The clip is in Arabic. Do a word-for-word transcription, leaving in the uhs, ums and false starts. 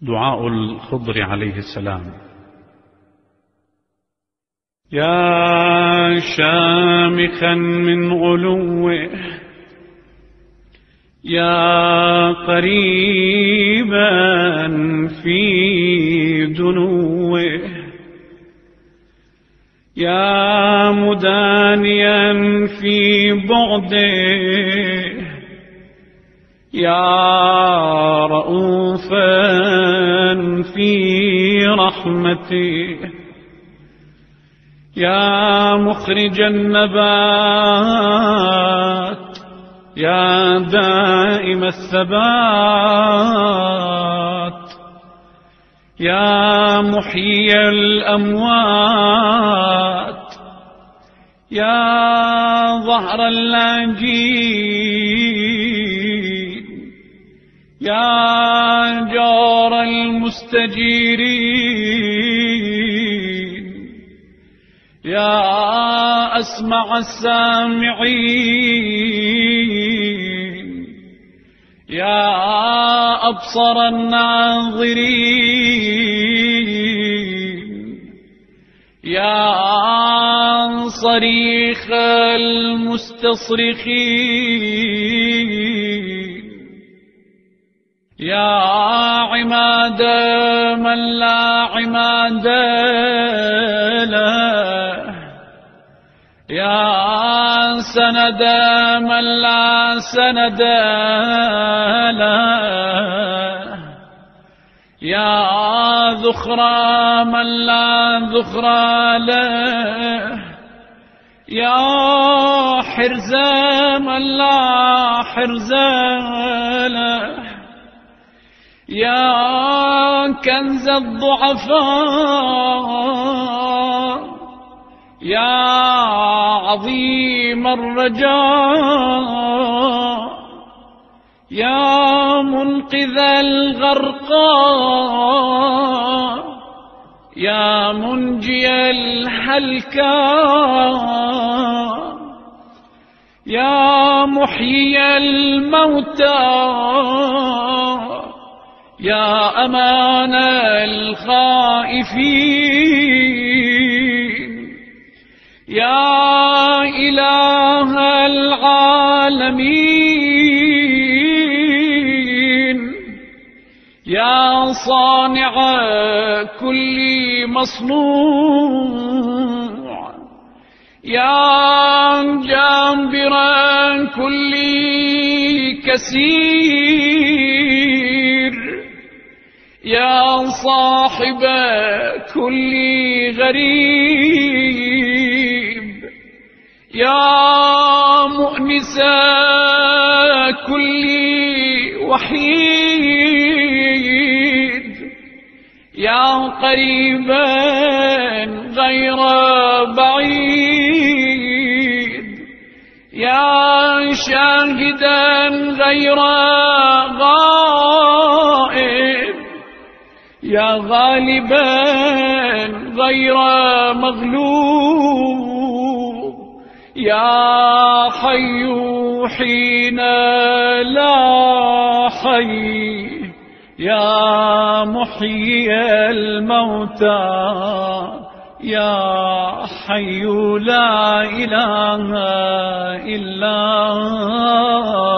دعاء الخضر عليه السلام. يا شامخا من علوه، يا قريبا في دنوه، يا مدانيا في بعده، يا رؤوفا في رحمته، يا مخرج النبات، يا دائم الثبات، يا محيي الأموات، يا ظهر اللاجئين، يا جار المستجيرين، يا أسمع السامعين، يا أبصر الناظرين، يا صريخ المستصرخين، يا عماد من لا عماد له، يا سند من لا سند له، يا ذخرى من لا ذخرى له، يا حرز من لا حرز له، يا كنز الضعفاء، يا عظيم الرجاء، يا منقذ الغرقى، يا منجي الهلكى، يا محيي الموتى، يا أمان الخائفين، يا إله العالمين، يا صانع كل مصنوع، يا جابر كل كسير، يا صاحب كل غريب، يا مؤنس كل وحيد، يا قريبا غير بعيد، يا شاهدا غير غائب، يا غالبا غير مغلوب، يا حي حين لا حي، يا محيي الموتى، يا حي لا إله إلا